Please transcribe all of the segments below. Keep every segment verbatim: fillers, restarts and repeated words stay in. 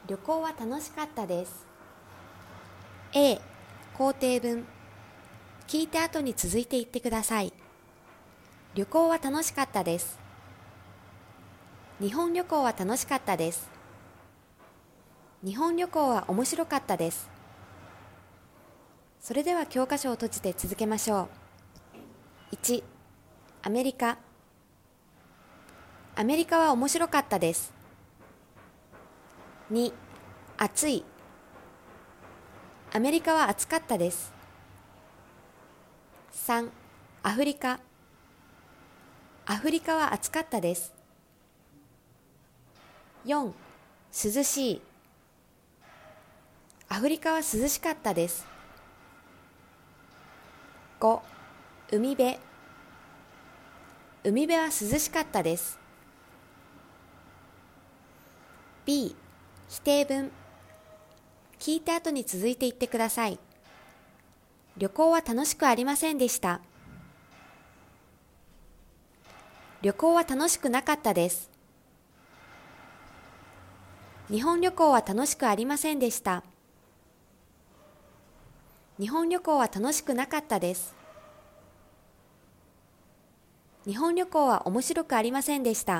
旅行は楽しかったです。 A 肯定文、聞いた後に続いて言ってください。旅行は楽しかったです。日本旅行は楽しかったです。日本旅行は面白かったです。それでは教科書を閉じて続けましょう。いち、アメリカ。アメリカは面白かったです。に、暑い。アメリカは暑かったです。さん、アフリカ。アフリカは暑かったです。よん、涼しい。アフリカは涼しかったです。ご、海辺。海辺は涼しかったです。B、否定文。聞いた後に続いて言ってください。旅行は楽しくありませんでした。旅行は楽しくなかったです。日本旅行は楽しくありませんでした。日本旅行は楽しくなかったです。日本旅行は面白くありませんでした。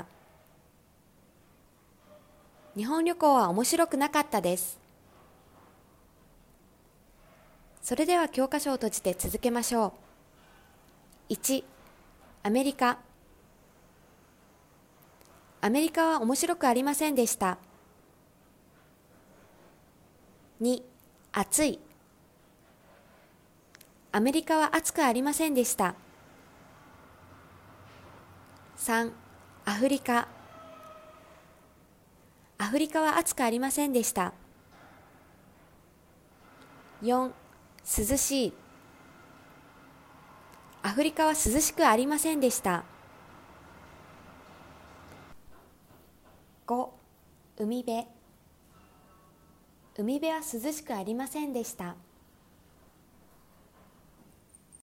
日本旅行は面白くなかったです。それでは教科書を閉じて続けましょう。いち、アメリカ。アメリカは面白くありませんでした。に、暑い。アメリカは暑くありませんでした。さん、アフリカ。アフリカは暑くありませんでした。よん、涼しい。アフリカは涼しくありませんでした。ご、海辺。海辺は涼しくありませんでした。